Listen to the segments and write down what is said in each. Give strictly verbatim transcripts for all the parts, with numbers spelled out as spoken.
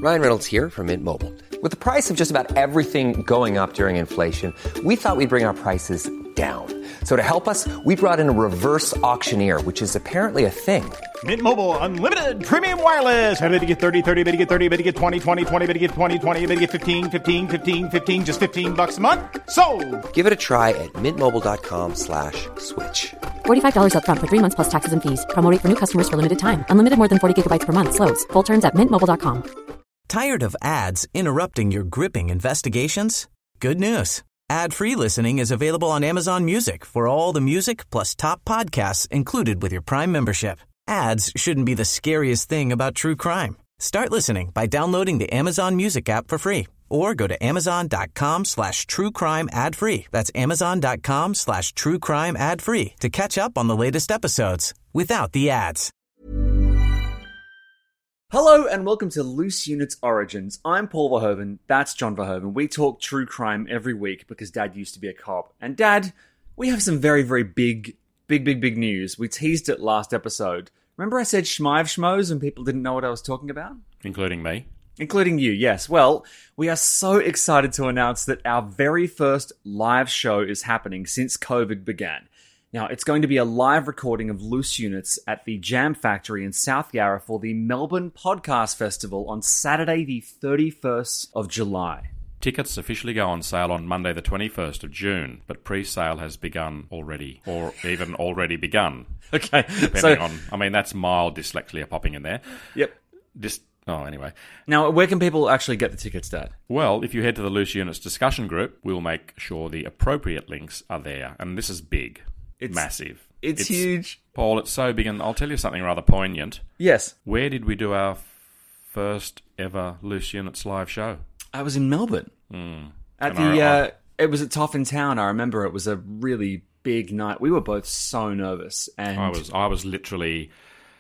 Ryan Reynolds here from Mint Mobile. With the price of just about everything going up during inflation, we thought we'd bring our prices down. So to help us, we brought in a reverse auctioneer, which is apparently a thing. Mint Mobile Unlimited Premium Wireless. How to get thirty, thirty, how to get thirty, how to get twenty, twenty, twenty, how to get twenty, twenty, how to get fifteen, fifteen, fifteen, fifteen, just fifteen bucks a month? Sold! Give it a try at mintmobile.com slash switch. forty-five dollars up front for three months plus taxes and fees. Promo rate for new customers for limited time. Unlimited more than forty gigabytes per month. Slows full terms at mint mobile dot com. Tired of ads interrupting your gripping investigations? Good news. Ad-free listening is available on Amazon Music for all the music plus top podcasts included with your Prime membership. Ads shouldn't be the scariest thing about true crime. Start listening by downloading the Amazon Music app for free or go to amazon.com slash true crime ad free. That's amazon.com slash true crime ad free to catch up on the latest episodes without the ads. Hello and welcome to Loose Units Origins. I'm Paul Verhoeven, that's John Verhoeven. We talk true crime every week because Dad used to be a cop. And Dad, we have some very, very big, big, big, big news. We teased it last episode. Remember I said schmive schmoes and people didn't know what I was talking about? Including me. Including you, yes. Well, we are so excited to announce that our very first live show is happening since COVID began. Now, it's going to be a live recording of Loose Units at the Jam Factory in South Yarra for the Melbourne Podcast Festival on Saturday, the thirty-first of July. Tickets officially go on sale on Monday the twenty-first of June, but pre-sale has begun already, or even already begun. Okay. Depending so, on, I mean, that's mild dyslexia popping in there. Yep. This, oh, anyway. Now, where can people actually get the tickets, Dad? Well, if you head to the Loose Units discussion group, we'll make sure the appropriate links are there. And this is big. It's massive. It's, it's huge. Paul, it's so big, and I'll tell you something rather poignant. Yes. Where did we do our first ever Loose Units live show? I was in Melbourne. Mm. At and the, I, uh, it was at Toffin Town. I remember it was a really big night. We were both so nervous. And I was, I was literally,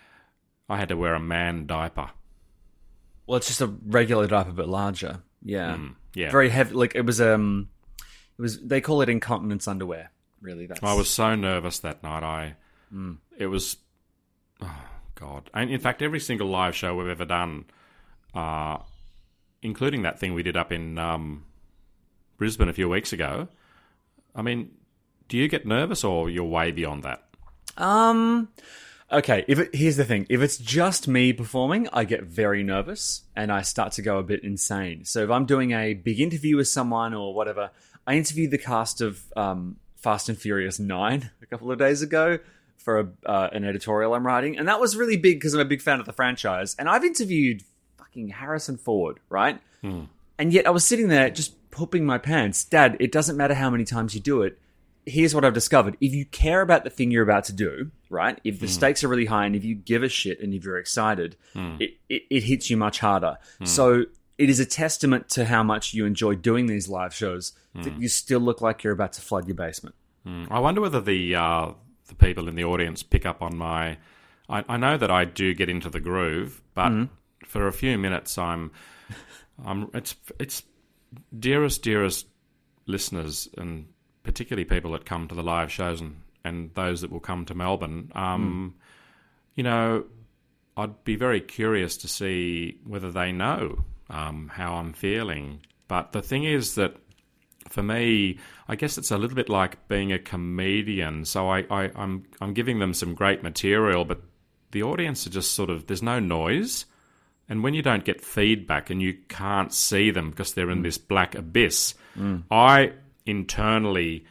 I had to wear a man diaper. Well, it's just a regular diaper, but larger. Yeah. Mm, yeah. Very heavy. Like, it was, um, it was, they call it incontinence underwear. Really, that's... I was so nervous that night. I, mm. it was, oh God. And in fact, every single live show we've ever done, uh, including that thing we did up in um, Brisbane a few weeks ago. I mean, do you get nervous, or you're way beyond that? Um, okay. If it, here's the thing: if it's just me performing, I get very nervous and I start to go a bit insane. So if I'm doing a big interview with someone or whatever, I interviewed the cast of um, Fast and Furious nine a couple of days ago for a, uh, an editorial I'm writing. And that was really big because I'm a big fan of the franchise. And I've interviewed fucking Harrison Ford, right? Hmm. And yet I was sitting there just pooping my pants. Dad, it doesn't matter how many times you do it. Here's what I've discovered. If you care about the thing you're about to do, right? If the mm. stakes are really high and if you give a shit and if you're excited, mm. it, it, it hits you much harder. Mm. So it is a testament to how much you enjoy doing these live shows mm. that you still look like you're about to flood your basement. Mm. I wonder whether the uh, the people in the audience pick up on my... I, I know that I do get into the groove, but mm. for a few minutes I'm... I'm it's it's dearest, dearest listeners, and particularly people that come to the live shows and, and those that will come to Melbourne, um, mm. you know, I'd be very curious to see whether they know um, how I'm feeling. But the thing is that for me, I guess it's a little bit like being a comedian. So I, I, I'm I'm giving them some great material, but the audience are just sort of, there's no noise. And when you don't get feedback and you can't see them because they're in mm. this black abyss, mm. I internally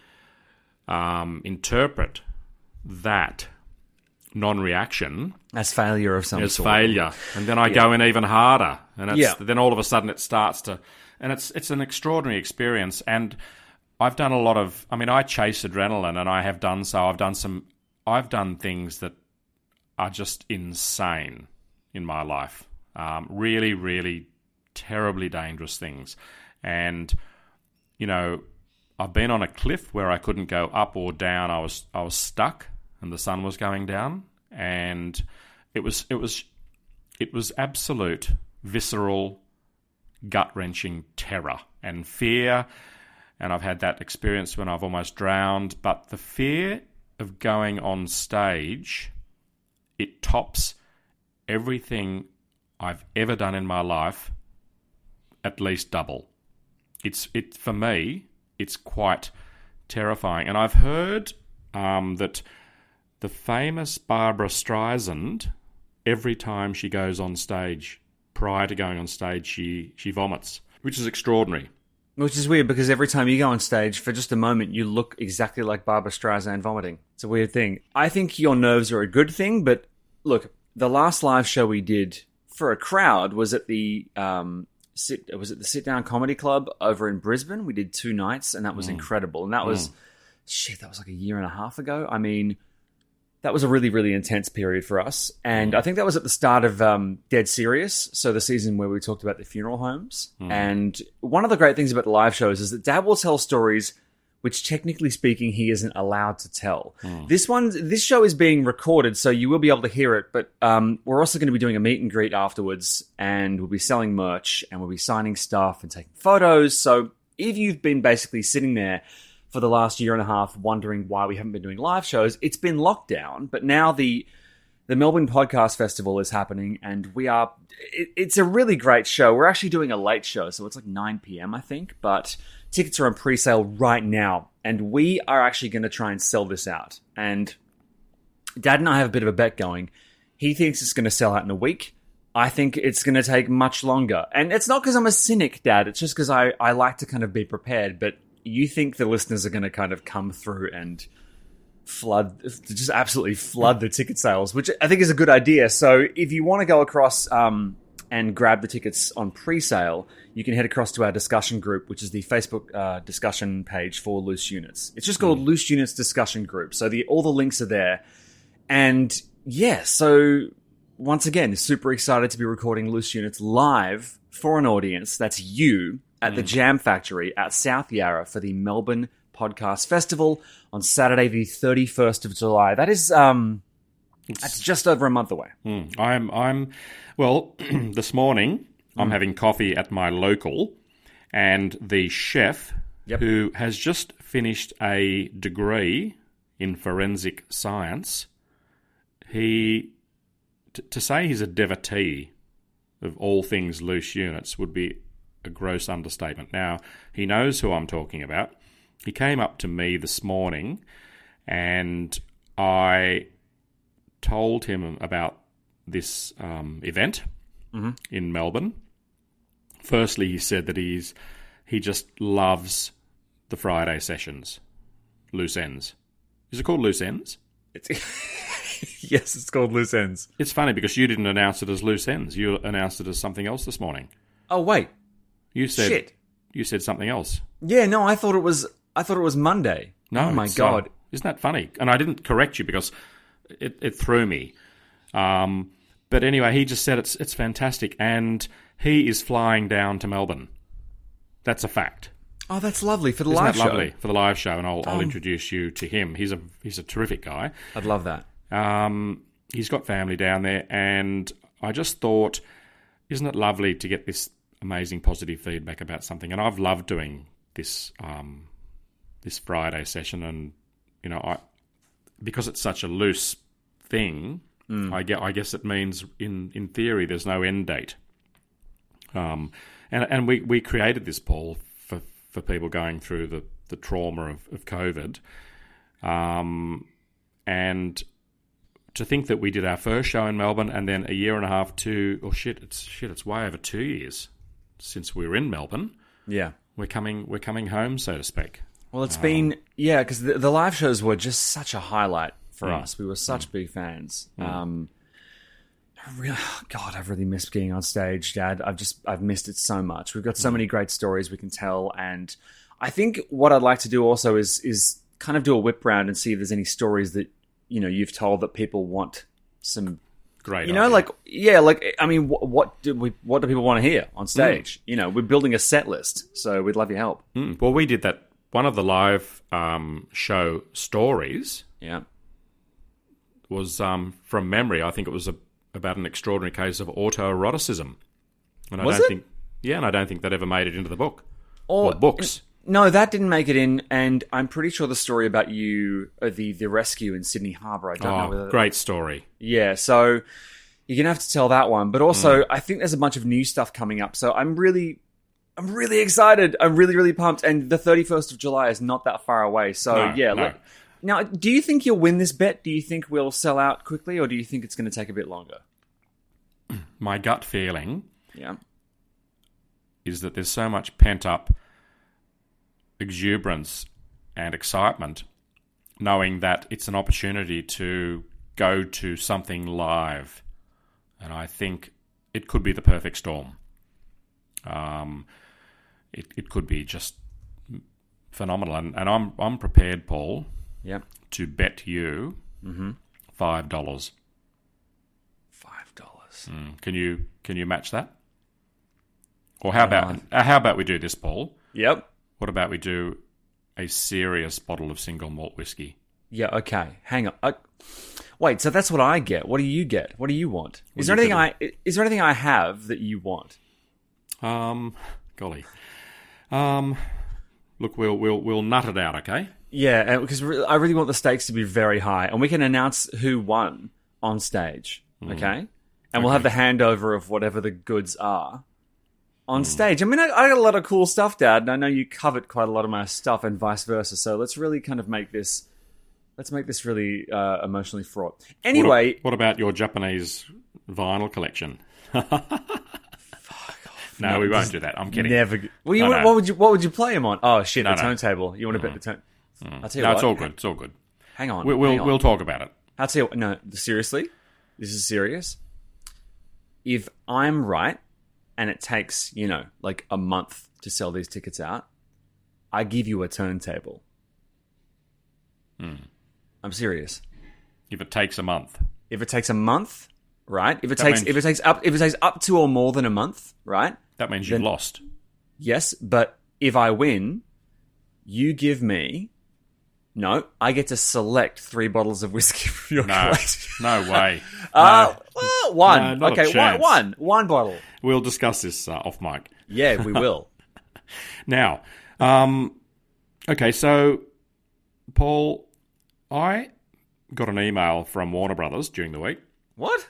um, interpret that non-reaction as failure of some as sort. failure, and then I yeah. go in even harder, and it's, yeah. then all of a sudden it starts to, and it's it's an extraordinary experience. And I've done a lot of, I mean, I chase adrenaline, and I have done so. I've done some, I've done things that are just insane in my life. Um, really, really terribly dangerous things. And, you know, I've been on a cliff where I couldn't go up or down. I was I was stuck and the sun was going down. And it was it was it was absolute visceral, gut-wrenching terror and fear. And I've had that experience when I've almost drowned. But the fear of going on stage, it tops everything I've ever done in my life at least double. It's it for me, it's quite terrifying. And I've heard um, that the famous Barbara Streisand, every time she goes on stage, prior to going on stage, she, she vomits, which is extraordinary. Which is weird because every time you go on stage, for just a moment, you look exactly like Barbara Streisand vomiting. It's a weird thing. I think your nerves are a good thing, but look, the last live show we did for a crowd was at the um, sit was at the Sit Down Comedy Club over in Brisbane. We did two nights, and that was mm. incredible. And that was mm. shit. That was like a year and a half ago. I mean, that was a really, really intense period for us. And mm. I think that was at the start of um, Dead Serious, so the season where we talked about the funeral homes. Mm. And one of the great things about the live shows is that Dad will tell stories which, technically speaking, he isn't allowed to tell. Mm. This one, this show is being recorded, so you will be able to hear it. But um, we're also going to be doing a meet and greet afterwards, and we'll be selling merch, and we'll be signing stuff and taking photos. So if you've been basically sitting there for the last year and a half wondering why we haven't been doing live shows, it's been locked down, but now the the Melbourne Podcast Festival is happening, and we are it, it's a really great show. We're actually doing a late show, so it's like nine p.m. I think, but tickets are on pre-sale right now, and we are actually going to try and sell this out. And Dad and I have a bit of a bet going. He thinks it's going to sell out in a week. I think it's going to take much longer. And it's not because I'm a cynic, Dad. It's just because I, I like to kind of be prepared, but you think the listeners are going to kind of come through and flood, just absolutely flood the ticket sales, which I think is a good idea. So if you want to go across um, and grab the tickets on pre-sale, you can head across to our discussion group, which is the Facebook uh, discussion page for Loose Units. It's just called mm. Loose Units Discussion Group. So the all the links are there. And yeah, so once again, super excited to be recording Loose Units live for an audience. That's you at mm. the Jam Factory at South Yarra for the Melbourne Podcast Festival on Saturday, the thirty-first of July. That is, um, that's just over a month away. Mm. I'm, I'm, well, this morning I'm mm. having coffee at my local, and the chef, yep. who has just finished a degree in forensic science, he, t- to say he's a devotee of all things Loose Units would be a gross understatement. Now, he knows who I'm talking about. He came up to me this morning, and I told him about this um, event mm-hmm. in Melbourne. Firstly, he said that he's he just loves the Friday sessions, Loose Ends. Is it called Loose Ends? It's yes, it's called Loose Ends. It's funny because you didn't announce it as Loose Ends. You announced it as something else this morning. Oh wait, you said shit. You said something else. Yeah, no, I thought it was. I thought it was Monday. No, oh my god, uh, isn't that funny? And I didn't correct you because it, it threw me. Um, but anyway, he just said it's it's fantastic, and he is flying down to Melbourne. That's a fact. Oh, that's lovely for the Isn't live that show. Lovely for the live show, and I'll, oh. I'll introduce you to him. He's a he's a terrific guy. I'd love that. Um, he's got family down there, and I just thought, isn't it lovely to get this amazing positive feedback about something? And I've loved doing this um, this Friday session, and you know, I because it's such a loose thing. Mm. I get. I guess it means in in theory, there's no end date. Um, and and we, we created this, Paul, for, for people going through the, the trauma of, of COVID. Um, and to think that we did our first show in Melbourne, and then a year and a half to oh shit, it's shit, it's way over two years since we were in Melbourne. Yeah, we're coming we're coming home, so to speak. Well, it's um, been yeah, because the, the live shows were just such a highlight for mm, us. We were such mm, big fans. Mm. Um, I really, God, I've really missed being on stage, Dad. I've just, I've missed it so much. We've got so many great stories we can tell, and I think what I'd like to do also is, is kind of do a whip round and see if there's any stories that you know you've told that people want some great. You know, idea. like yeah, like I mean, what, what do we, what do people want to hear on stage? Mm. You know, we're building a set list, so we'd love your help. Mm. Well, we did that. One of the live um, show stories, yeah, was um, from memory. I think it was a. about an extraordinary case of autoeroticism. And I Was don't it? think yeah, and I don't think that ever made it into the book. Or, or books. No, that didn't make it in, and I'm pretty sure the story about you, uh, the, the rescue in Sydney Harbour, I don't oh, know whether... Great story. Yeah, so you're going to have to tell that one. But also, mm. I think there's a bunch of new stuff coming up, so I'm really... I'm really excited. I'm really, really pumped. And the thirty-first of July is not that far away. So, No, yeah. no. Look, now, do you think you'll win this bet? Do you think we'll sell out quickly, or do you think it's going to take a bit longer? My gut feeling Yeah. is that there's so much pent-up exuberance and excitement knowing that it's an opportunity to go to something live. And I think it could be the perfect storm. Um, it, it could be just phenomenal. And, and I'm I'm prepared, Paul, Yeah. to bet you five dollars. Five dollars. Mm. Can you can you match that? Or how about uh, how about we do this, Paul? Yep. What about we do a serious bottle of single malt whiskey? Yeah, okay. Hang on. Uh, wait, so that's what I get. What do you get? What do you want? Is there do you anything I is there anything I have that you want? Um, golly. Um, look, we'll we'll we'll nut it out, okay? Yeah, because re- I really want the stakes to be very high, and we can announce who won on stage, okay? And we'll have the handover of whatever the goods are on stage. I mean, I, I got a lot of cool stuff, Dad, and I know you covered quite a lot of my stuff, and vice versa. So let's really kind of make this, let's make this really uh, emotionally fraught. Anyway, What, what about your Japanese vinyl collection? No, No, we won't this- do that. I'm kidding. never. Well, you, No, what, no. what would you what would you play him on? Oh shit, No, the no. turntable. You want to bet the turn? I'll tell you No, what. it's all good. It's all good. Hang on. We, we'll hang on. we'll talk about it. I'll tell you what, no, seriously, this is serious. If I'm right, and it takes, you know, like a month to sell these tickets out, I give you a turntable. Hmm. I'm serious. If it takes a month, If it takes a month, right? If it That takes means- if it takes up if it takes up to or more than a month, right? that means you've Then- lost. Yes, but if I win, you give me no, I get to select three bottles of whiskey from your No, collection. no way. Uh, No. well, one. No, not a okay, one, chance. one, one bottle. We'll discuss this uh, off mic. Yeah, we will. Now, um, okay, so Paul, I got an email from Warner Brothers during the week. What?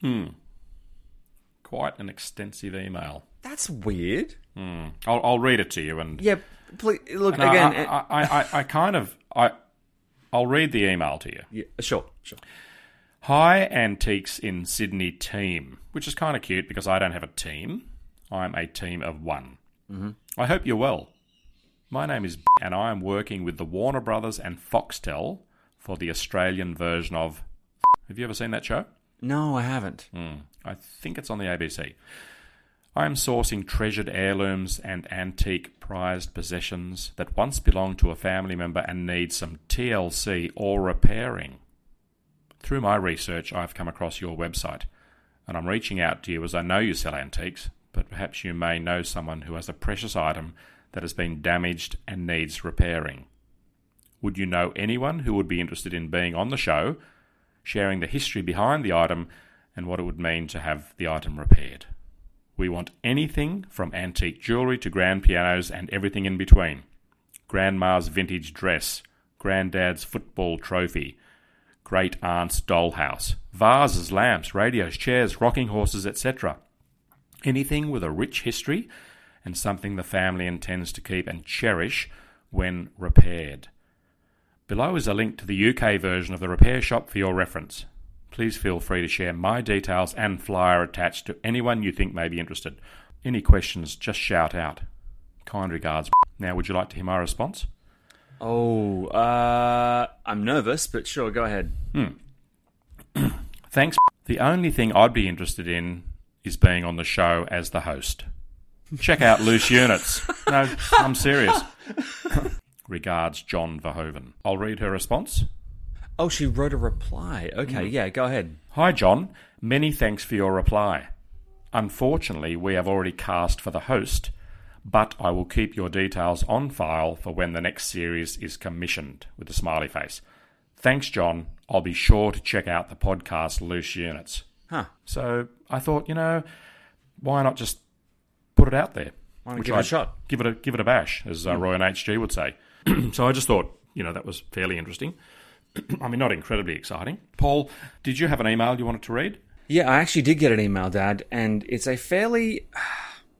Quite an extensive email. That's weird. I'll, I'll read it to you, and, Yeah, please look and I- again. I, I, I, I kind of I, I'll read the email to you. yeah, sure, sure. Hi, Antiques in Sydney team, which is kind of cute because I don't have a team. I'm a team of one. Mm-hmm. I hope you're well. My name is and I am working with the Warner Brothers and Foxtel for the Australian version of. Have you ever seen that show? No, I haven't. I think it's on the A B C. I am sourcing treasured heirlooms and antique prized possessions that once belonged to a family member and need some T L C or repairing. Through my research, I've come across your website, and I'm reaching out to you as I know you sell antiques, but perhaps you may know someone who has a precious item that has been damaged and needs repairing. Would you know anyone who would be interested in being on the show, sharing the history behind the item and what it would mean to have the item repaired? We want anything from antique jewellery to grand pianos and everything in between. Grandma's vintage dress, granddad's football trophy, great aunt's dollhouse, vases, lamps, radios, chairs, rocking horses, et cetera. Anything with a rich history and something the family intends to keep and cherish when repaired. Below is a link to the U K version of the repair shop for your reference. Please feel free to share my details and flyer attached to anyone you think may be interested. Any questions, just shout out. Kind regards. Now, would you like to hear my response? Oh, uh, I'm nervous, but sure, go ahead. Thanks. The only thing I'd be interested in is being on the show as the host. Check out Loose Units. No, I'm serious. Regards, John Verhoeven. I'll read her response. Oh, she wrote a reply. Okay, yeah, go ahead. Hi, John. Many thanks for your reply. Unfortunately, we have already cast for the host, but I will keep your details on file for when the next series is commissioned, with a smiley face. Thanks, John. I'll be sure to check out the podcast Loose Units. Huh. So I thought, you know, why not just put it out there? Why not Which give it a I'd shot? Give it a give it a bash, as uh, Roy and H G would say. So I just thought, you know, that was fairly interesting. I mean, not incredibly exciting. Paul, did you have an email you wanted to read? Yeah, I actually did get an email, Dad, and it's a fairly... Look,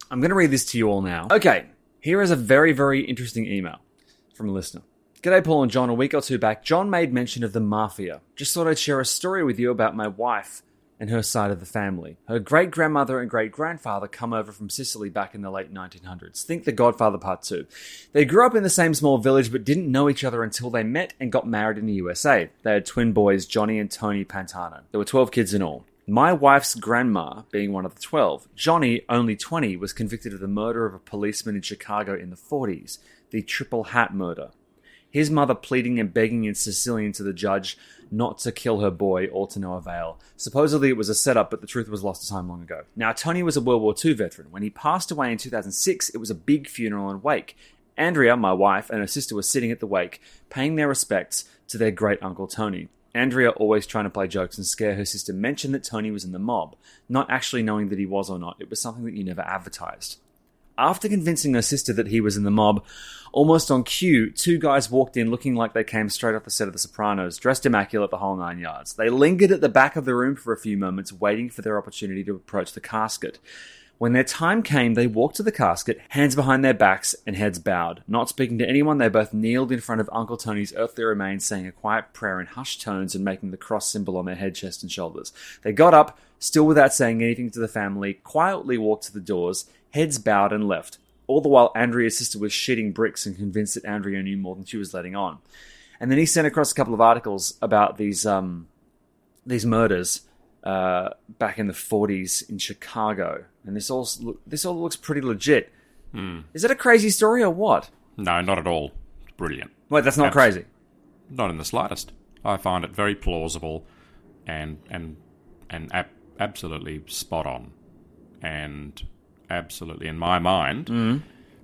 I'm going to read this to you all now. Okay, here is a very, very interesting email from a listener. G'day, Paul and John. A week or two back, John made mention of the mafia. Just thought I'd share a story with you about my wife and her side of the family. Her great-grandmother and great-grandfather come over from Sicily back in the late nineteen hundreds. Think The Godfather Part two. They grew up in the same small village but didn't know each other until they met and got married in the U S A. They had twin boys, Johnny and Tony Pantano. There were twelve kids in all. My wife's grandma, being one of the twelve, Johnny, only twenty, was convicted of the murder of a policeman in Chicago in the forties, the Triple Hat murder. His mother pleading and begging in Sicilian to the judge not to kill her boy, all to no avail. Supposedly it was a setup, but the truth was lost to time long ago. Now, Tony was a World War Two veteran. When he passed away in two thousand six, it was a big funeral and wake. Andrea, my wife, and her sister were sitting at the wake, paying their respects to their great-uncle Tony. Andrea, always trying to play jokes and scare her sister, mentioned that Tony was in the mob, not actually knowing that he was or not. It was something that you never advertised. After convincing her sister that he was in the mob, almost on cue, two guys walked in looking like they came straight off the set of The Sopranos, dressed immaculate the whole nine yards. They lingered at the back of the room for a few moments, waiting for their opportunity to approach the casket. When their time came, they walked to the casket, hands behind their backs and heads bowed. Not speaking to anyone, they both kneeled in front of Uncle Tony's earthly remains, saying a quiet prayer in hushed tones and making the cross symbol on their head, chest and shoulders. They got up, still without saying anything to the family, quietly walked to the doors, heads bowed and left. All the while, Andrea's sister was shitting bricks and convinced that Andrea knew more than she was letting on. And then he sent across a couple of articles about these um, these murders uh, back in the forties in Chicago. And this all this all looks pretty legit. Mm. Is it a crazy story or what? No, not at all. It's brilliant. Wait, that's not Abs- crazy? Not in the slightest. I find it very plausible and and and ab- absolutely spot on. And absolutely, in my mind, mm.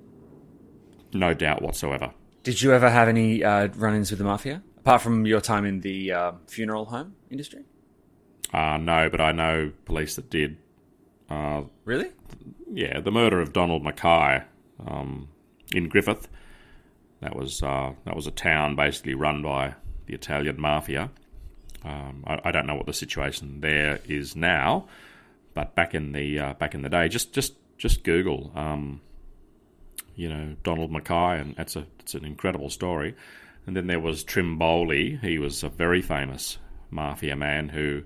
no doubt whatsoever. Did you ever have any uh, run-ins with the mafia? Apart from your time in the uh, funeral home industry? Uh, no, but I know police that did. Uh, really? Yeah, the murder of Donald Mackay um, in Griffith. That was uh, that was a town basically run by the Italian mafia. Um, I, I don't know what the situation there is now, but back in the uh, back in the day, just just just Google, um, you know, Donald Mackay, and it's a it's an incredible story. And then there was Trimboli. He was a very famous mafia man who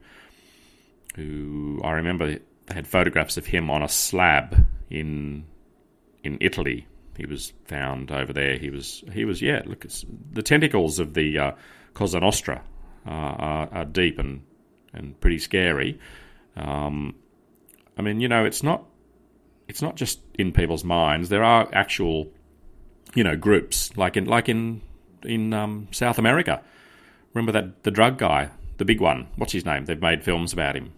who I remember. They had photographs of him on a slab in in Italy. He was found over there. He was he was yeah. Look, it's, the tentacles of the uh, Cosa Nostra uh, are, are deep and and pretty scary. Um, I mean, you know, it's not it's not just in people's minds. There are actual, you know, groups like in like in in um, South America. Remember that the drug guy, the big one. What's his name? They've made films about him.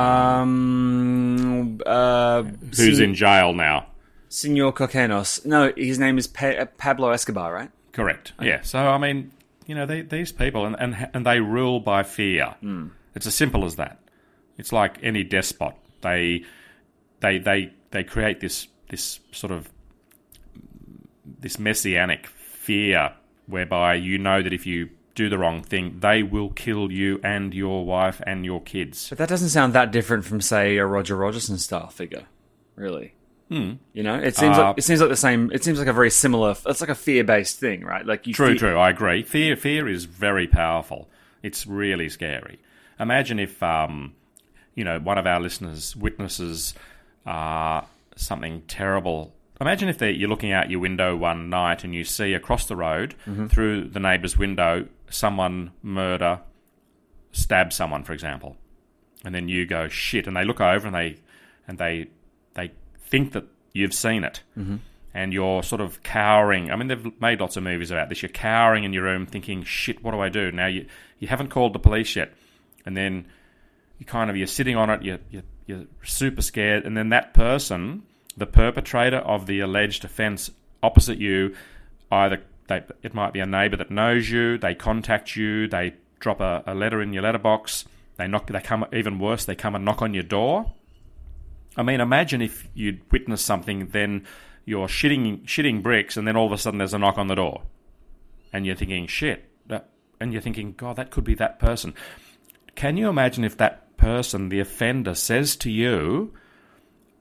Um, uh, Who's sen- in jail now? Senor Coquenos. No, his name is pa- Pablo Escobar, right? Correct. Okay. Yeah. So I mean, you know, they, these people and, and and they rule by fear. Mm. It's as simple as that. It's like any despot. They they they they create this this sort of this messianic fear whereby you know that if you do the wrong thing, they will kill you and your wife and your kids. But that doesn't sound that different from, say, a Roger Rogerson style figure, really. Hmm. You know, it seems uh, like it seems like the same. It seems like a very similar. It's like a fear-based thing, right? Like you true, fear- true. I agree. Fear, fear is very powerful. It's really scary. Imagine if, um, you know, one of our listeners witnesses uh, something terrible. Imagine if you're looking out your window one night and you see across the road, mm-hmm. through the neighbour's window, someone murder, stab someone, for example, and then you go shit, and they look over and they and they they think that you've seen it, mm-hmm. and you're sort of cowering. I mean, they've made lots of movies about this. You're cowering in your room, thinking, "Shit, what do I do?" Now you you haven't called the police yet, and then you kind of you're sitting on it. You're you're, you're super scared, and then that person, the perpetrator of the alleged offence opposite you, either they, it might be a neighbour that knows you, they contact you, they drop a, a letter in your letterbox, they knock, they come, even worse, they come and knock on your door. I mean, imagine if you'd witnessed something, then you're shitting shitting bricks, and then all of a sudden there's a knock on the door, and you're thinking, shit, that, and you're thinking, God, that could be that person. Can you imagine if that person, the offender, says to you,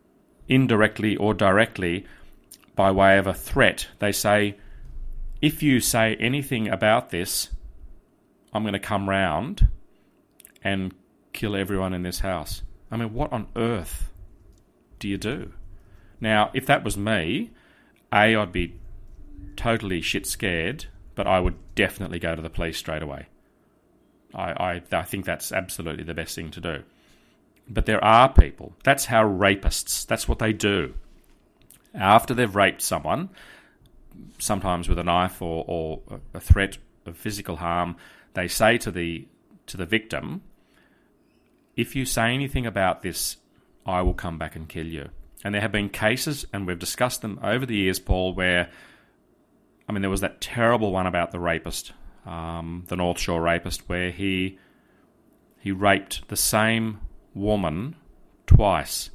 indirectly or directly by way of a threat. They say, if you say anything about this, I'm going to come round and kill everyone in this house. I mean, what on earth do you do? Now, if that was me, A, I'd be totally shit scared, but I would definitely go to the police straight away. I, I, I think that's absolutely the best thing to do. But there are people, that's how rapists, that's what they do. After they've raped someone, sometimes with a knife or, or a threat of physical harm, they say to the to the victim, if you say anything about this, I will come back and kill you. And there have been cases, and we've discussed them over the years, Paul, where, I mean, there was that terrible one about the rapist, um, the North Shore rapist, where he he raped the same woman twice.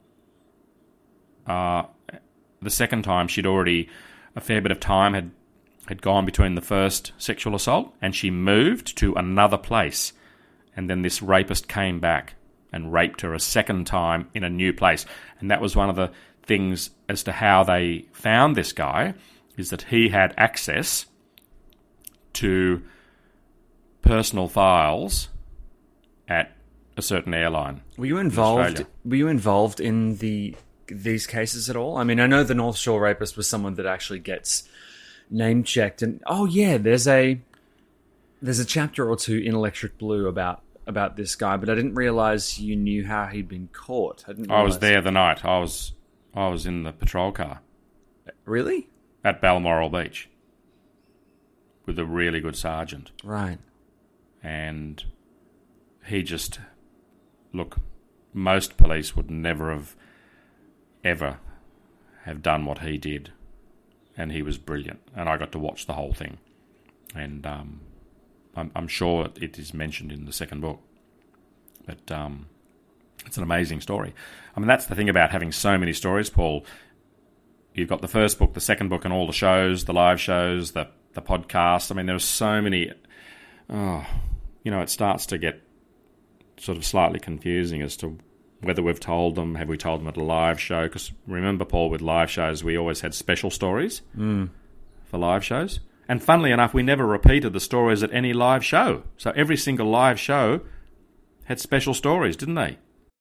Uh, the second time, she'd already, a fair bit of time had, had gone between the first sexual assault, and she moved to another place. And then this rapist came back and raped her a second time in a new place. And that was one of the things as to how they found this guy, is that he had access to personal files at a certain airline. Were you involved? Australia. Were you involved in the these cases at all? I mean, I know the North Shore rapist was someone that actually gets name checked, and oh yeah, there's a there's a chapter or two in Electric Blue about about this guy, but I didn't realize you knew how he'd been caught. I didn't. I was realise. there the night. I was I was in the patrol car Really? at Balmoral Beach with a really good sergeant. Right. And he just, look, most police would never have ever have done what he did, and he was brilliant, and I got to watch the whole thing, and um, I'm, I'm sure it is mentioned in the second book, but um, it's an amazing story. I mean, that's the thing about having so many stories, Paul. You've got the first book, the second book, and all the shows, the live shows, the the podcast. I mean, there's so many. Oh, you know, it starts to get sort of slightly confusing as to whether we've told them, have we told them at a live show? Because remember, Paul, with live shows, we always had special stories Mm. for live shows. And funnily enough, we never repeated the stories at any live show. So every single live show had special stories, didn't they?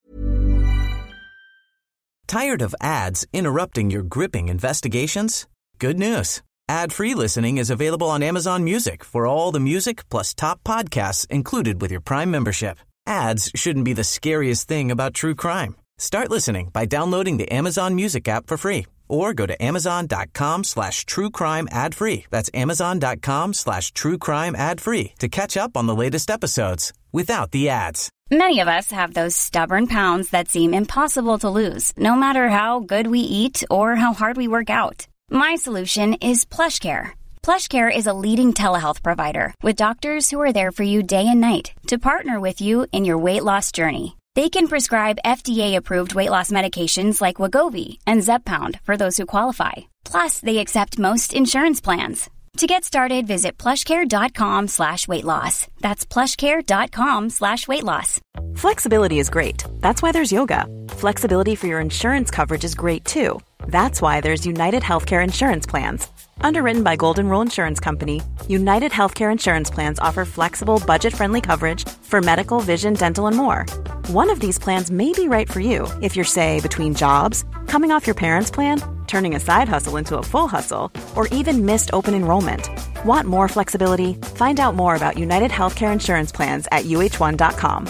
Tired of ads interrupting your gripping investigations? Good news. Ad-free listening is available on Amazon Music for all the music plus top podcasts included with your Prime membership. Ads shouldn't be the scariest thing about true crime. Start listening by downloading the Amazon Music app for free or go to amazon.com slash true crime ad free. That's amazon.com slash true crime ad free to catch up on the latest episodes without the ads. Many of us have those stubborn pounds that seem impossible to lose, no matter how good we eat or how hard we work out. My solution is PlushCare. PlushCare is a leading telehealth provider with doctors who are there for you day and night to partner with you in your weight loss journey. They can prescribe F D A-approved weight loss medications like Wegovy and Zepbound for those who qualify. Plus, they accept most insurance plans. To get started, visit plushcare.com slash weight loss. That's plushcare.com slash weight loss. Flexibility is great. That's why there's yoga. Flexibility for your insurance coverage is great too. That's why there's United Healthcare Insurance Plans. Underwritten by Golden Rule Insurance Company, United Healthcare Insurance Plans offer flexible, budget-friendly coverage for medical, vision, dental, and more. One of these plans may be right for you if you're, say, between jobs, coming off your parents' plan, turning a side hustle into a full hustle, or even missed open enrollment. Want more flexibility? Find out more about United Healthcare Insurance Plans at U H one dot com.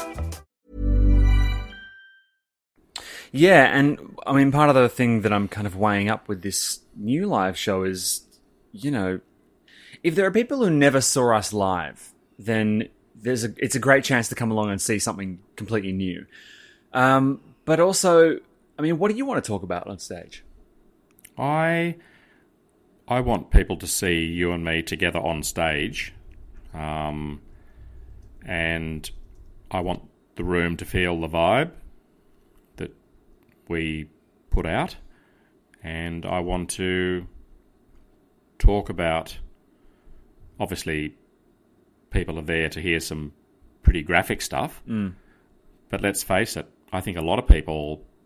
Yeah, and I mean, part of the thing that I'm kind of weighing up with this new live show is, you know, if there are people who never saw us live, then there's a, it's a great chance to come along and see something completely new. Um, but also, I mean, what do you want to talk about on stage? I I want people to see you and me together on stage, um, and I want the room to feel the vibe that we put out, and I want to talk about, obviously people are there to hear some pretty graphic stuff, mm. but let's face it, I think a lot of people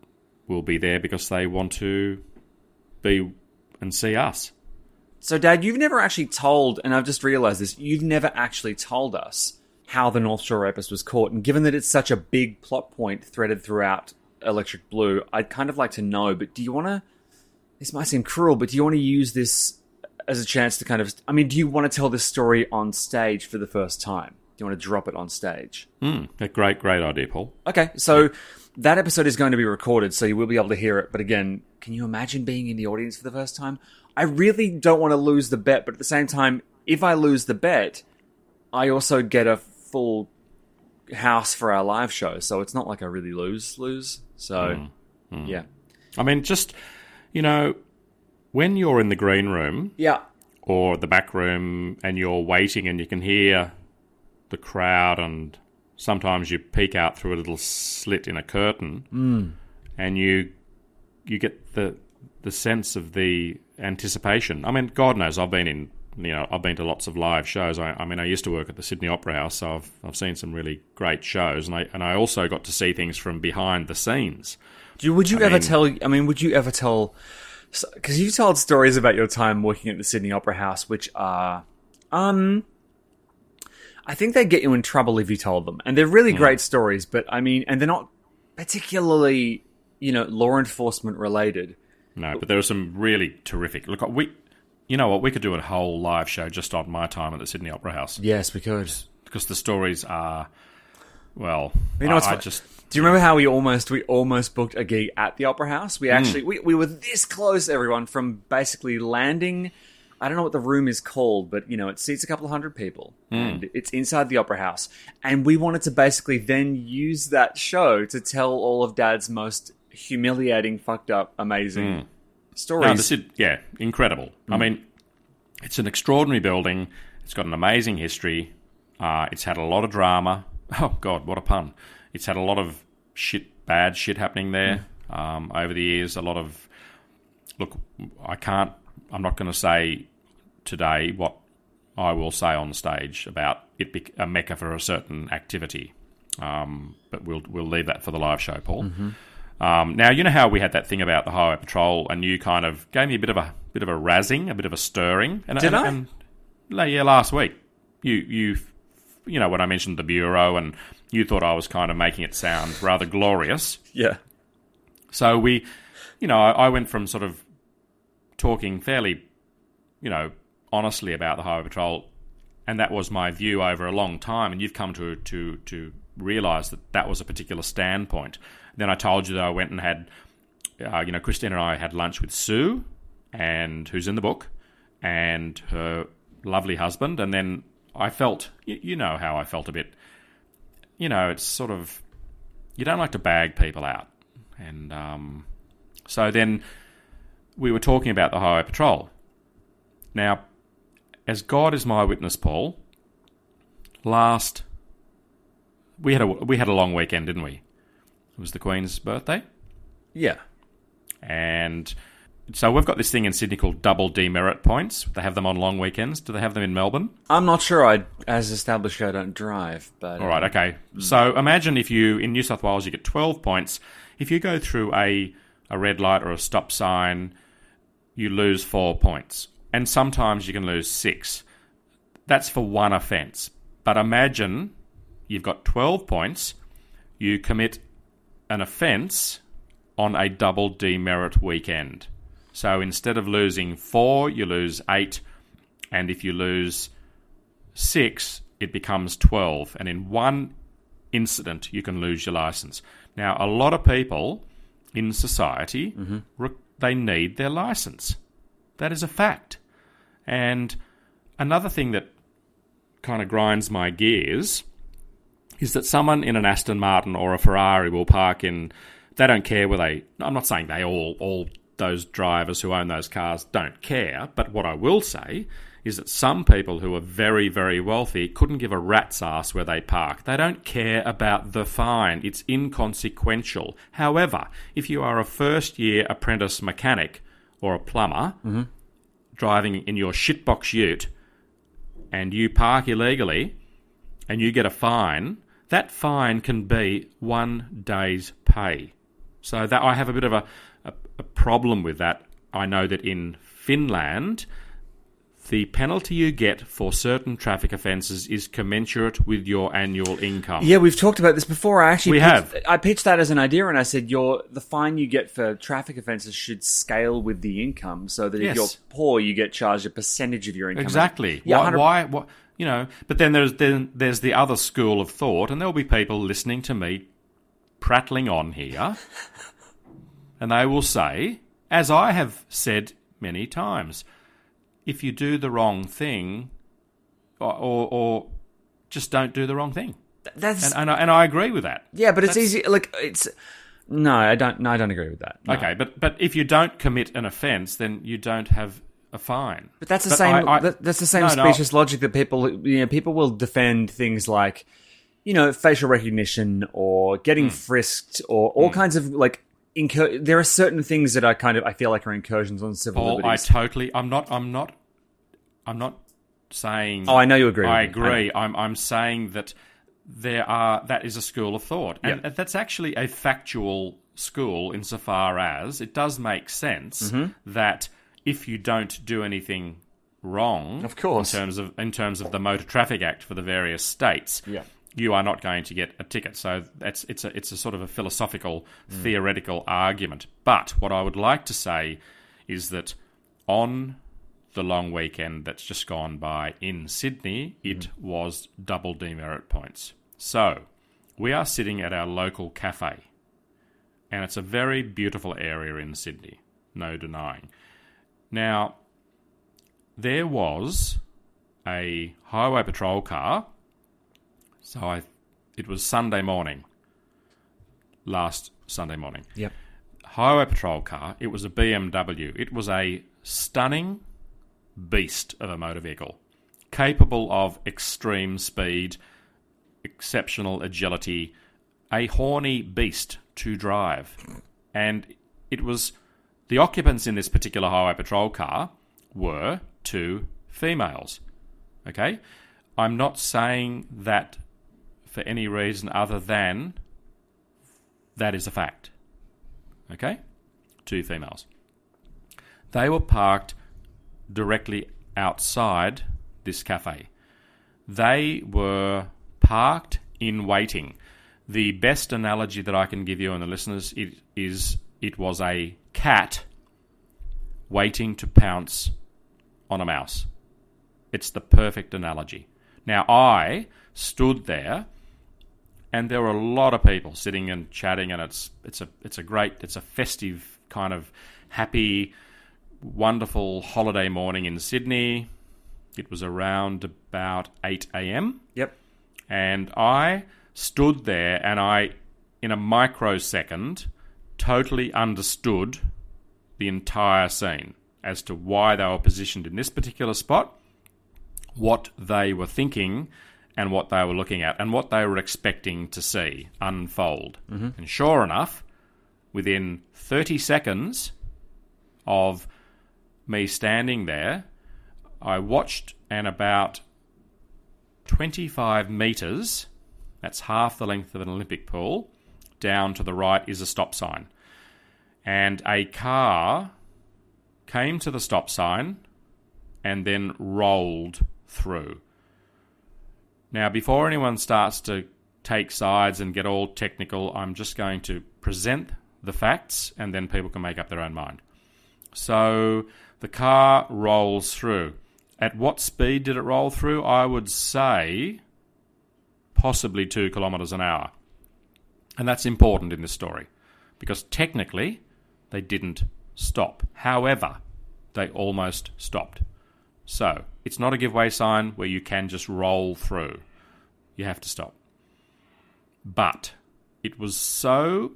will be there because they want to be and see us. So, Dad, you've never actually told, and I've just realised this, you've never actually told us how the North Shore rapist was caught. And given that it's such a big plot point threaded throughout Electric Blue, I'd kind of like to know, but do you want to, this might seem cruel, but do you want to use this as a chance to kind of, I mean, do you want to tell this story on stage for the first time? Do you want to drop it on stage? Mm, a great, great idea, Paul. Okay, so that episode is going to be recorded, so you will be able to hear it. But again, can you imagine being in the audience for the first time? I really don't want to lose the bet, but at the same time, if I lose the bet, I also get a full house for our live show, so it's not like I really lose lose. So mm, mm. yeah, I mean, just you know, when you're in the green room, yeah, or the back room, and you're waiting, and you can hear the crowd, and sometimes you peek out through a little slit in a curtain, mm. and you you get the the sense of the anticipation. I mean, God knows, I've been in. You know, I've been to lots of live shows. I, I mean, I used to work at the Sydney Opera House, so I've I've seen some really great shows, and I and I also got to see things from behind the scenes. Do you, would you I ever mean, tell? I mean, would you ever tell? Because you've told stories about your time working at the Sydney Opera House, which are, um, I think they get you in trouble if you told them, and they're really mm. great stories. But I mean, and they're not particularly, you know, law enforcement related. No, but there are some really terrific. Look, we. You know what? We could do a whole live show just on my time at the Sydney Opera House. Yes, we could. Because the stories are, well, you know, I, I I just... Do you remember how we almost we almost booked a gig at the Opera House? We actually, mm. we, we were this close, everyone, from basically landing... I don't know what the room is called, but, you know, it seats a couple of hundred people. Mm. And it's inside the Opera House. And we wanted to basically then use that show to tell all of Dad's most humiliating, fucked up, amazing... Mm. stories. No, this is, yeah, incredible. Mm. I mean, it's an extraordinary building. It's got an amazing history. Uh, it's had a lot of drama. Oh, God, what a pun. It's had a lot of shit, bad shit happening there mm. um, over the years. A lot of... Look, I can't... I'm not going to say today what I will say on stage about it being a mecca for a certain activity. Um, but we'll we'll leave that for the live show, Paul. Mm-hmm. Um, now, you know how we had that thing about the Highway Patrol, and you kind of gave me a bit of a bit of a razzing, a bit of a stirring. And, Did and, I? And, yeah, last week. You, you, you know, when I mentioned the Bureau, and you thought I was kind of making it sound rather glorious. Yeah. So we, you know, I, I went from sort of talking fairly, you know, honestly about the Highway Patrol, and that was my view over a long time, and you've come to to to realise that that was a particular standpoint. Then I told you that I went and had, uh, you know, Christine and I had lunch with Sue, and who's in the book, and her lovely husband. And then I felt, you, you know how I felt a bit, you know, it's sort of, you don't like to bag people out. And um, so then we were talking about the Highway Patrol. Now, as God is my witness, Paul, last, we had a, we had a long weekend, didn't we? It was the Queen's birthday. Yeah. And so we've got this thing in Sydney called double demerit points. They have them on long weekends. Do they have them in Melbourne? I'm not sure. I, as established, I don't drive. But all right, okay. Mm. So imagine if you, in New South Wales, you get twelve points. If you go through a, a red light or a stop sign, you lose four points. And sometimes you can lose six. That's for one offence. But imagine you've got twelve points. You commit an offence on a double demerit weekend. So instead of losing four, you lose eight, and if you lose six, it becomes twelve. And in one incident, you can lose your licence. Now, a lot of people in society, mm-hmm. re- they need their licence. That is a fact. And another thing that kind of grinds my gears is that someone in an Aston Martin or a Ferrari will park in... They don't care where they... I'm not saying they all, all those drivers who own those cars don't care, but what I will say is that some people who are very, very wealthy couldn't give a rat's ass where they park. They don't care about the fine. It's inconsequential. However, if you are a first-year apprentice mechanic or a plumber mm-hmm. driving in your shitbox ute and you park illegally and you get a fine... That fine can be one day's pay. So that I have a bit of a, a, a problem with that. I know that in Finland, the penalty you get for certain traffic offences is commensurate with your annual income. Yeah, we've talked about this before. I actually we pitched, have. I pitched that as an idea, and I said your the fine you get for traffic offences should scale with the income, so that Yes. if you're poor, you get charged a percentage of your income. Exactly. Yeah, why, one hundred why? Why? You know. But then there's then there's the other school of thought, and there'll be people listening to me prattling on here, and they will say, as I have said many times, if you do the wrong thing, or, or, or just don't do the wrong thing. That's And, and, I, and I agree with that. yeah, but it's That's- easy. Like it's no, I don't. No, I don't agree with that. No. Okay, but, but if you don't commit an offence, then you don't have a fine. But that's the same. I- I- that, that's the same No, no. specious logic that people, you know, people will defend things like, you know, facial recognition or getting Hmm. frisked or all kinds of like. Incur- there are certain things that are kind of I feel like are incursions on civil Paul, I liberties. totally. I'm not. I'm not. I'm not saying. Oh, I know you agree I with me. I agree. I'm. I'm saying that there are. That is a school of thought, and Yeah. that's actually a factual school insofar as it does make sense Mm-hmm. that if you don't do anything wrong, Of course. in terms of in terms of the Motor Traffic Act for the various states, Yeah. you are not going to get a ticket. So that's it's a it's a sort of a philosophical, theoretical argument. But what I would like to say is that on the long weekend that's just gone by in Sydney, it was double demerit points. So we are sitting at our local cafe, and it's a very beautiful area in Sydney, no denying. Now, there was a highway patrol car. So I, it was Sunday morning, last Sunday morning. Yep. Highway patrol car. It was a B M W. It was a stunning beast of a motor vehicle, capable of extreme speed, exceptional agility, a horny beast to drive. And it was, the occupants in this particular highway patrol car were two females. Okay? I'm not saying that for any reason other than that is a fact. Okay? Two females. They were parked directly outside this cafe. They were parked in waiting. The best analogy that I can give you and the listeners it, is it was a cat waiting to pounce on a mouse. It's the perfect analogy. Now, I stood there, and there were a lot of people sitting and chatting, and it's it's a it's a great, it's a festive kind of happy, wonderful holiday morning in Sydney. It was around about eight a.m. Yep. And I stood there, and I, in a microsecond, totally understood the entire scene as to why they were positioned in this particular spot, what they were thinking, and what they were looking at, and what they were expecting to see unfold. Mm-hmm. And sure enough, within thirty seconds of me standing there, I watched, and about twenty-five metres, that's half the length of an Olympic pool, down to the right is a stop sign. And a car came to the stop sign and then rolled through. Now, before anyone starts to take sides and get all technical, I'm just going to present the facts and then people can make up their own mind. So the car rolls through. At what speed did it roll through? I would say possibly two kilometres an hour. And that's important in this story because technically they didn't stop. However, they almost stopped. So it's not a giveaway sign where you can just roll through. You have to stop. But it was so...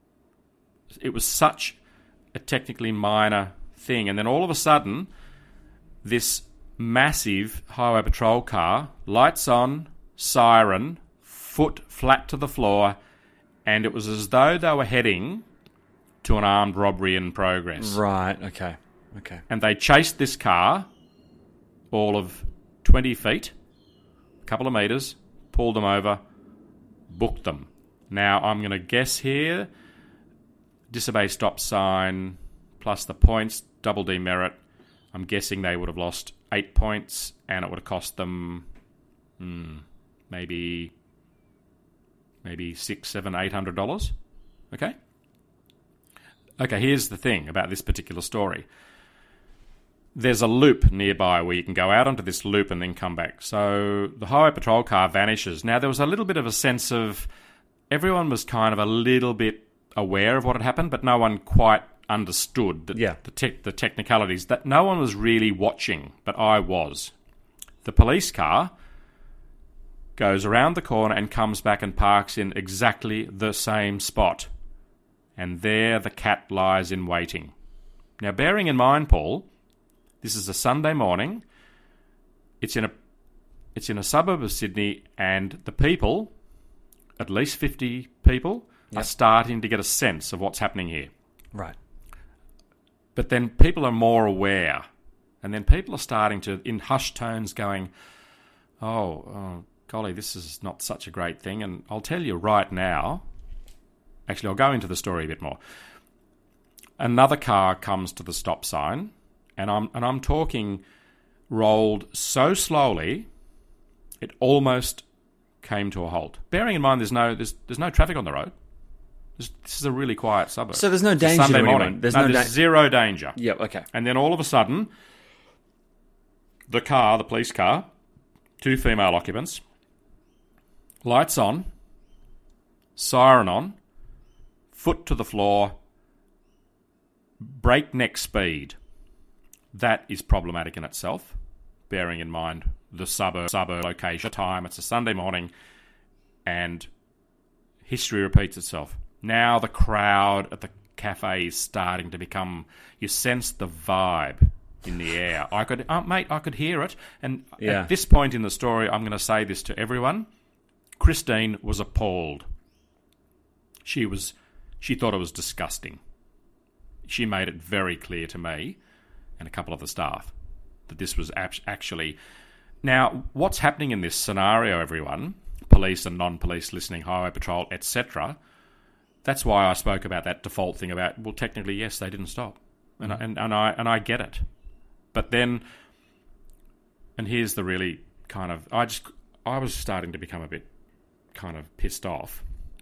It was such a technically minor thing. And then all of a sudden, this massive highway patrol car, lights on, siren, foot flat to the floor, and it was as though they were heading to an armed robbery in progress. Right, okay. Okay. And they chased this car all of twenty feet, a couple of metres, pulled them over, booked them. Now, I'm going to guess here, disobey stop sign, plus the points, double demerit. I'm guessing they would have lost eight points, and it would have cost them hmm, maybe maybe six, seven, eight hundred dollars. Okay. Okay. Here's the thing about this particular story. There's a loop nearby where you can go out onto this loop and then come back. So the highway patrol car vanishes. Now there was a little bit of a sense of everyone was kind of a little bit aware of what had happened, but no one quite understood the, yeah. the, te- the technicalities. That no one was really watching, but I was. The police car goes around the corner and comes back and parks in exactly the same spot. And there the cat lies in waiting. Now, bearing in mind, Paul, this is a Sunday morning. It's in a it's in a suburb of Sydney, and the people, at least fifty people, yep. are starting to get a sense of what's happening here. Right. But then people are more aware, and then people are starting to, in hushed tones, going, oh, oh, golly, this is not such a great thing. And I'll tell you right now, actually, I'll go into the story a bit more. Another car comes to the stop sign, and I'm and I'm talking rolled so slowly, it almost came to a halt. Bearing in mind, there's no there's there's no traffic on the road. There's, this is a really quiet suburb. So there's no It's a danger Sunday to morning. anyone. There's no, no there's da- zero danger. Yep. Okay. And then all of a sudden, the car, the police car, two female occupants, lights on, siren on, foot to the floor, breakneck speed. That is problematic in itself, bearing in mind the suburb, suburb location, time. It's a Sunday morning, and history repeats itself. Now the crowd at the cafe is starting to become... You sense the vibe in the air. I could, uh, mate, I could hear it. And yeah. at this point in the story, I'm going to say this to everyone. Christine was appalled. She was... She thought it was disgusting. She made it very clear to me and a couple of the staff that this was actually... Now, what's happening in this scenario, everyone, police and non-police listening, highway patrol, et cetera, that's why I spoke about that default thing about, well, technically, yes, they didn't stop. And, mm-hmm. I, and, and, I, and I get it. But then, and here's the really kind of... I just I was starting to become a bit kind of pissed off.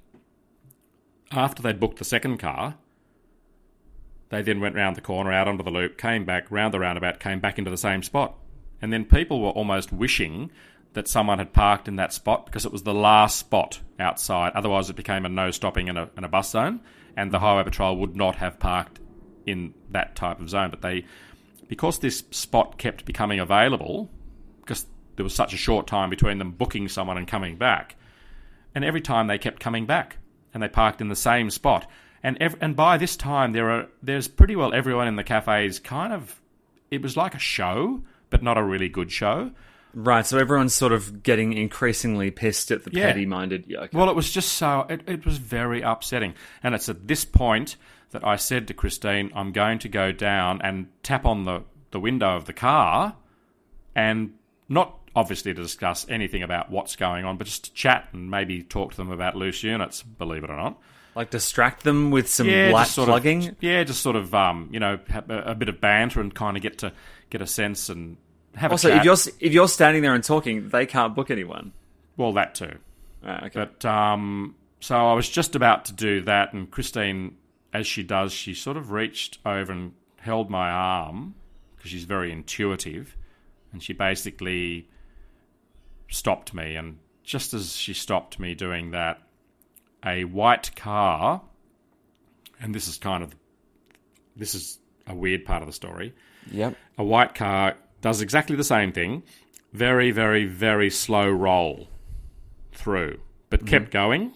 After they'd booked the second car, they then went round the corner, out onto the loop, came back, round the roundabout, came back into the same spot. And then people were almost wishing that someone had parked in that spot because it was the last spot outside. Otherwise, it became a no stopping in a, in a bus zone, and the highway patrol would not have parked in that type of zone. But they, because this spot kept becoming available, because there was such a short time between them booking someone and coming back, and every time they kept coming back, and they parked in the same spot. And ev- and by this time, there are there's pretty well everyone in the cafes kind of... It was like a show, but not a really good show. Right, so everyone's sort of getting increasingly pissed at the Yeah. petty-minded... Yeah, okay. Well, it was just so... It, it was very upsetting. And it's at this point that I said to Christine, I'm going to go down and tap on the, the window of the car, and not obviously to discuss anything about what's going on, but just to chat and maybe talk to them about loose units, believe it or not. Like distract them with some Yeah, light just sort plugging? Of, yeah, just sort of, um, you know, have a, a bit of banter and kind of get to get a sense and have Also, a chat. if you're if you're standing there and talking, they can't book anyone. Well, that too. Right, okay. But um, so I was just about to do that, and Christine, as she does, she sort of reached over and held my arm because she's very intuitive, and she basically stopped me. And just as she stopped me doing that, a white car, and this is kind of this is a weird part of the story. Yep. A white car does exactly the same thing, very, very, very slow roll through, but mm-hmm. kept going,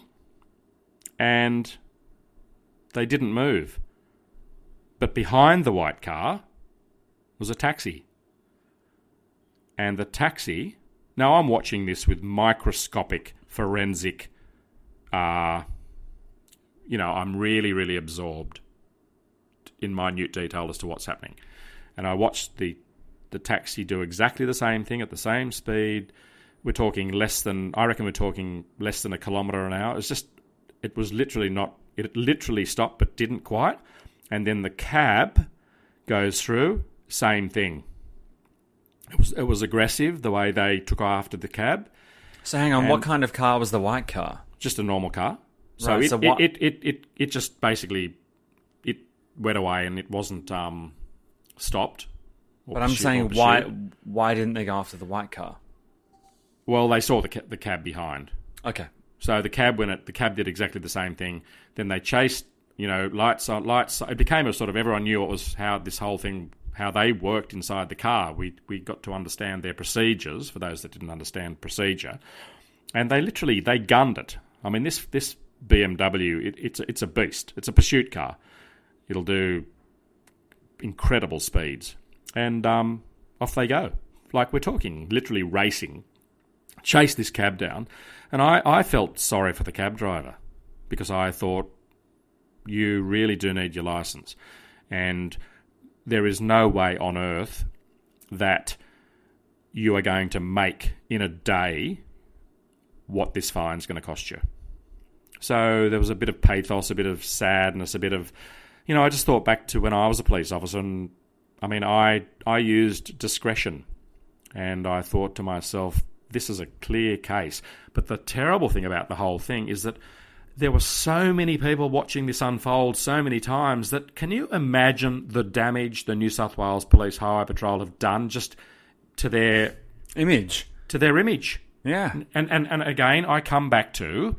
and they didn't move. But behind the white car was a taxi. And the taxi... Now, I'm watching this with microscopic, forensic... Uh, you know, I'm really, really absorbed in minute detail as to what's happening. And I watched the the taxi do exactly the same thing at the same speed. We're talking less than, I reckon we're talking less than a kilometre an hour. It's just, it was literally not It literally stopped but didn't quite. And then the cab goes through, same thing. It was it was aggressive the way they took after the cab. So hang on, And what kind of car was the white car? Just a normal car. So, Right, it, so it, what- it, it, it, it just basically it went away and it wasn't um, stopped. or But I'm pursued- saying or why pursued. why didn't they go after the white car? Well, they saw the ca- the cab behind. Okay. So the cab when it the cab did exactly the same thing. Then they chased, you know, lights on lights. It became a sort of everyone knew it was how this whole thing how they worked inside the car. We we got to understand their procedures for those that didn't understand procedure, and they literally they gunned it. I mean this this B M W it, it's a, it's a beast. It's a pursuit car. It'll do incredible speeds, and um, off they go. Like we're talking literally racing. Chase this cab down, and I, I felt sorry for the cab driver because I thought you really do need your license, and there is no way on earth that you are going to make in a day what this fine's going to cost you. So there was a bit of pathos, a bit of sadness, a bit of, you know, I just thought back to when I was a police officer, and I mean, I I used discretion, and I thought to myself, this is a clear case. But the terrible thing about the whole thing is that there were so many people watching this unfold so many times that can you imagine the damage the New South Wales Police Highway Patrol have done just to their Image. to their image? Yeah. And and, and again, I come back to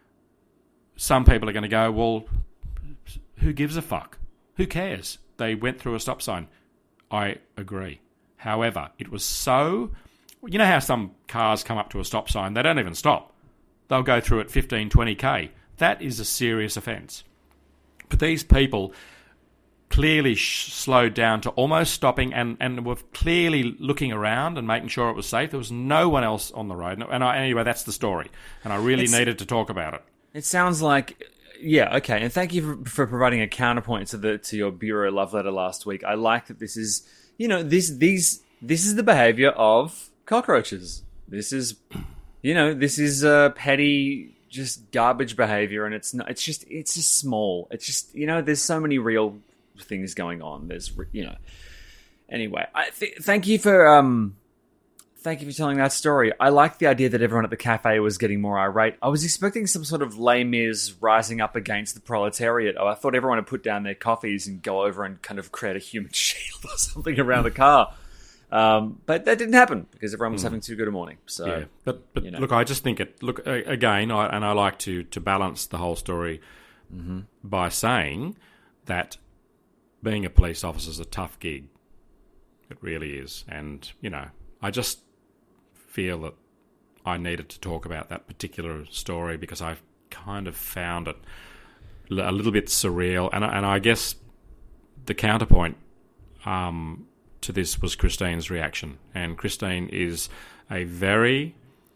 some people are going to go, well, who gives a fuck? Who cares? They went through a stop sign. I agree. However, it was so... You know how some cars come up to a stop sign, they don't even stop. They'll go through at fifteen, twenty k. That is a serious offence. But these people clearly sh- slowed down to almost stopping and, and were clearly looking around and making sure it was safe. There was no one else on the road. And I, anyway, that's the story. And I really It's- needed to talk about it. It sounds like, yeah, okay, and thank you for, for providing a counterpoint to the to your bureau love letter last week. I like that this is, you know, this these this is the behaviour of cockroaches. This is, you know, this is uh, petty, just garbage behaviour, and it's not. It's just it's just small. It's just, you know, there's so many real things going on. There's, you know, anyway. I th- thank you for um. Thank you for telling that story. I like the idea that everyone at the cafe was getting more irate. I was expecting some sort of Les Mis rising up against the proletariat. Oh, I thought everyone would put down their coffees and go over and kind of create a human shield or something around the car. Um, but that didn't happen because everyone was having too good a morning. So, Yeah, but but you know. look, I just think it. Look a- again, I, and I like to to balance the whole story Mm-hmm. by saying that being a police officer is a tough gig. It really is, and you know, I just feel that I needed to talk about that particular story because I kind of found it a little bit surreal, and and I guess the counterpoint um, to this was Christine's reaction, and Christine is a very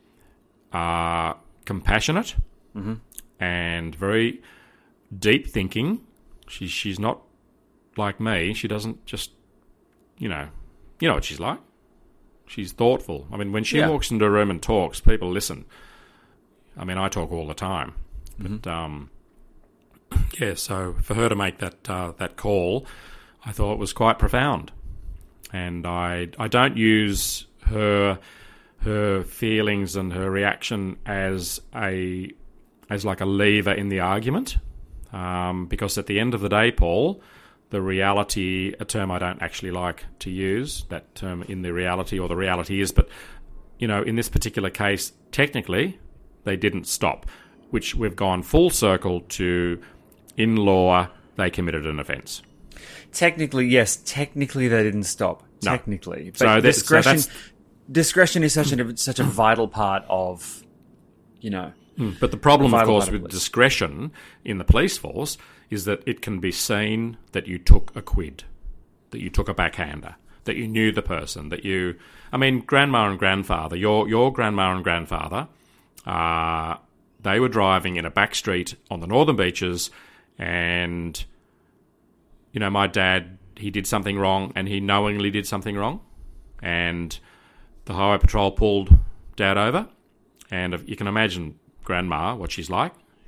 uh, compassionate Mm-hmm. and very deep thinking. She's she's not like me. She doesn't just, you know, you know what she's like. She's thoughtful. I mean, when she Yeah. walks into a room and talks, people listen. I mean, I talk all the time, but um, yeah. So for her to make that uh, that call, I thought was quite profound, and I I don't use her her feelings and her reaction as a as like a lever in the argument, um, because at the end of the day, Paul, the reality, a term I don't actually like to use, that term in the reality or the reality is, but, you know, in this particular case, technically, they didn't stop, which we've gone full circle to, in law, they committed an offence. Technically, yes. Technically, they didn't stop. No. Technically, but So that- so discretion. that's- discretion is such a such a vital part of, you know. But the problem, of Vital course, part of with police. discretion in the police force is that it can be seen that you took a quid, that you took a backhander, that you knew the person, that you... I mean, grandma and grandfather, your your grandma and grandfather, uh, they were driving in a back street on the Northern Beaches, and, you know, my dad, he did something wrong, and he knowingly did something wrong, and the highway patrol pulled Dad over, and if you can imagine Grandma, what she's like.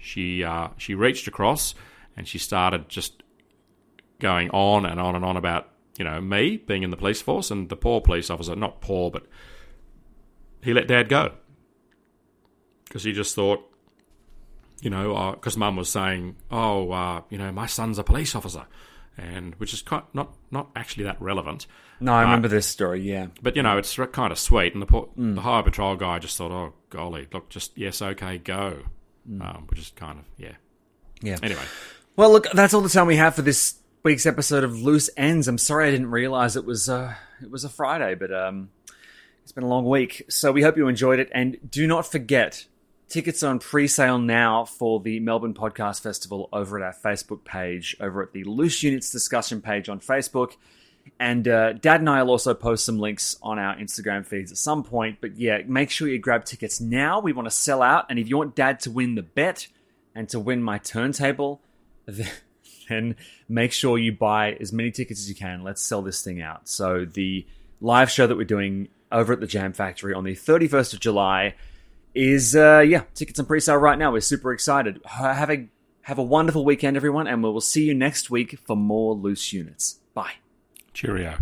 she uh, she reached across and she started just going on and on and on about, you know, me being in the police force, and the poor police officer, not poor, but he let Dad go. Because he just thought, you know, because uh, Mum was saying, oh, uh, you know, my son's a police officer, and which is quite, not not actually that relevant. No, I uh, remember this story, yeah. But, you know, it's kind of sweet, and the, poor, mm. the Highway Patrol guy just thought, oh, golly, look, just, yes, okay, go. Mm. Um, which is kind of, yeah. Yeah. Anyway. Well, look, that's all the time we have for this week's episode of Loose Ends. I'm sorry I didn't realise it was uh, it was a Friday, but um, it's been a long week. So we hope you enjoyed it. And do not forget, tickets are on pre-sale now for the Melbourne Podcast Festival over at our Facebook page, over at the Loose Units discussion page on Facebook. And uh, Dad and I will also post some links on our Instagram feeds at some point. But yeah, make sure you grab tickets now. We want to sell out. And if you want Dad to win the bet and to win my turntable, then make sure you buy as many tickets as you can. Let's sell this thing out. So the live show that we're doing over at the Jam Factory on the thirty-first of July is, uh, yeah, tickets on pre-sale right now. We're super excited. Have a, have a wonderful weekend, everyone, and we will see you next week for more Loose Units. Bye. Cheerio.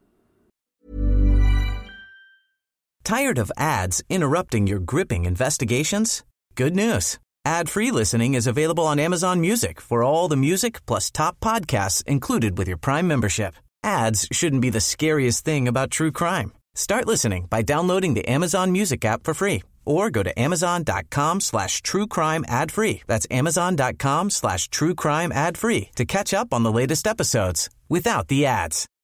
Tired of ads interrupting your gripping investigations? Good news. Ad-free listening is available on Amazon Music for all the music plus top podcasts included with your Prime membership. Ads shouldn't be the scariest thing about true crime. Start listening by downloading the Amazon Music app for free or go to amazon.com slash true crime ad free. That's amazon.com slash true crime ad free to catch up on the latest episodes without the ads.